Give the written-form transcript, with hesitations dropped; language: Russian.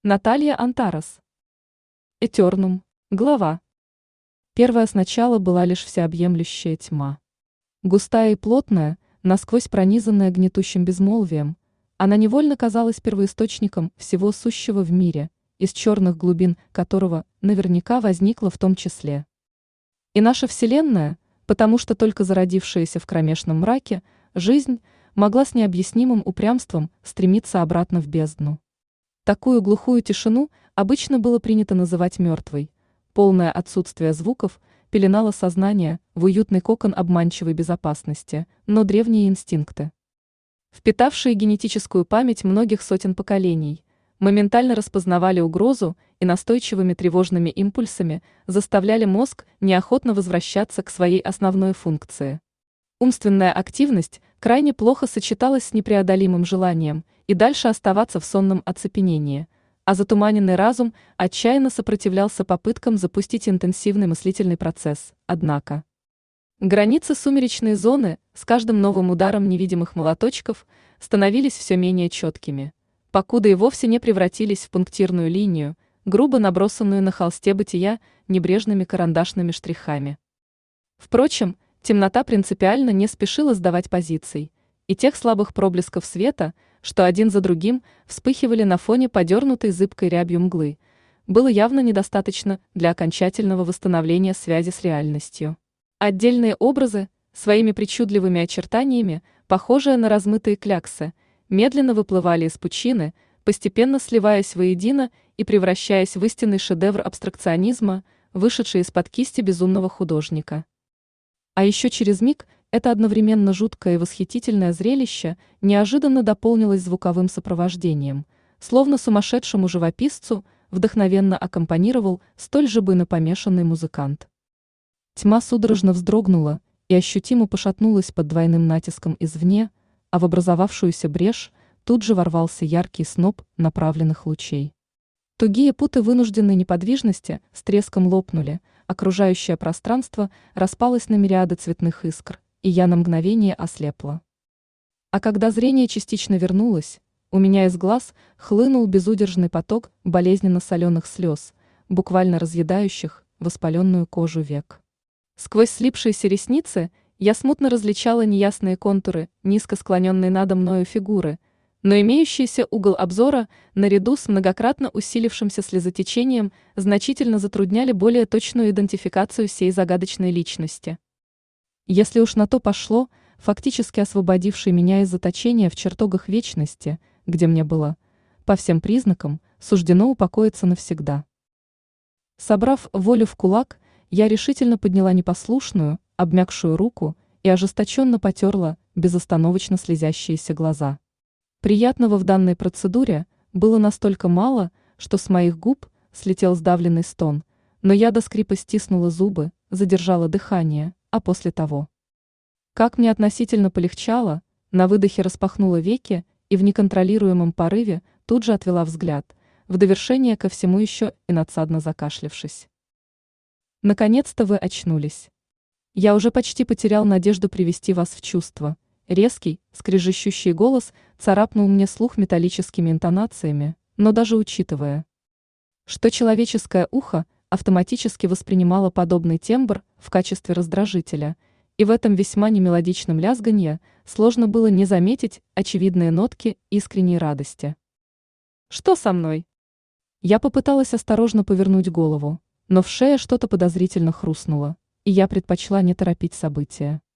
Наталья Антарас. Этернум. Глава. Первая сначала была лишь всеобъемлющая тьма. Густая и плотная, насквозь пронизанная гнетущим безмолвием, она невольно казалась первоисточником всего сущего в мире, из черных глубин которого наверняка возникла в том числе и наша Вселенная, потому что только зародившаяся в кромешном мраке жизнь могла с необъяснимым упрямством стремиться обратно в бездну. Такую глухую тишину обычно было принято называть мертвой. Полное отсутствие звуков пеленало сознание в уютный кокон обманчивой безопасности, но древние инстинкты, впитавшие генетическую память многих сотен поколений, моментально распознавали угрозу и настойчивыми тревожными импульсами заставляли мозг неохотно возвращаться к своей основной функции. Умственная активность крайне плохо сочеталась с непреодолимым желанием и дальше оставаться в сонном оцепенении, а затуманенный разум отчаянно сопротивлялся попыткам запустить интенсивный мыслительный процесс. Однако границы сумеречной зоны с каждым новым ударом невидимых молоточков становились все менее четкими, покуда и вовсе не превратились в пунктирную линию, грубо набросанную на холсте бытия небрежными карандашными штрихами. Впрочем, темнота принципиально не спешила сдавать позиций, и тех слабых проблесков света, что один за другим вспыхивали на фоне подернутой зыбкой рябью мглы, было явно недостаточно для окончательного восстановления связи с реальностью. Отдельные образы, своими причудливыми очертаниями, похожие на размытые кляксы, медленно выплывали из пучины, постепенно сливаясь воедино и превращаясь в истинный шедевр абстракционизма, вышедший из-под кисти безумного художника. А еще через миг это одновременно жуткое и восхитительное зрелище неожиданно дополнилось звуковым сопровождением, словно сумасшедшему живописцу вдохновенно аккомпанировал столь же буйно помешанный музыкант. Тьма судорожно вздрогнула и ощутимо пошатнулась под двойным натиском извне, а в образовавшуюся брешь тут же ворвался яркий сноп направленных лучей. Тугие путы вынужденной неподвижности с треском лопнули, окружающее пространство распалось на мириады цветных искр, и я на мгновение ослепла. А когда зрение частично вернулось, у меня из глаз хлынул безудержный поток болезненно-соленых слез, буквально разъедающих воспаленную кожу век. Сквозь слипшиеся ресницы я смутно различала неясные контуры низко склоненной надо мною фигуры, но имеющийся угол обзора наряду с многократно усилившимся слезотечением значительно затрудняли более точную идентификацию сей загадочной личности. Если уж на то пошло, фактически освободивший меня из заточения в чертогах вечности, где мне было, по всем признакам, суждено упокоиться навсегда. Собрав волю в кулак, я решительно подняла непослушную, обмякшую руку и ожесточенно потерла безостановочно слезящиеся глаза. Приятного в данной процедуре было настолько мало, что с моих губ слетел сдавленный стон, но я до скрипа стиснула зубы, задержала дыхание, а после того, как мне относительно полегчало, на выдохе распахнула веки и в неконтролируемом порыве тут же отвела взгляд, в довершение ко всему еще и надсадно закашлявшись. Наконец-то вы очнулись. Я уже почти потерял надежду привести вас в чувство. Резкий, скрежещущий голос царапнул мне слух металлическими интонациями, но даже учитывая, что человеческое ухо автоматически воспринимало подобный тембр в качестве раздражителя, и в этом весьма немелодичном лязганье сложно было не заметить очевидные нотки искренней радости. «Что со мной?» Я попыталась осторожно повернуть голову, но в шее что-то подозрительно хрустнуло, и я предпочла не торопить события.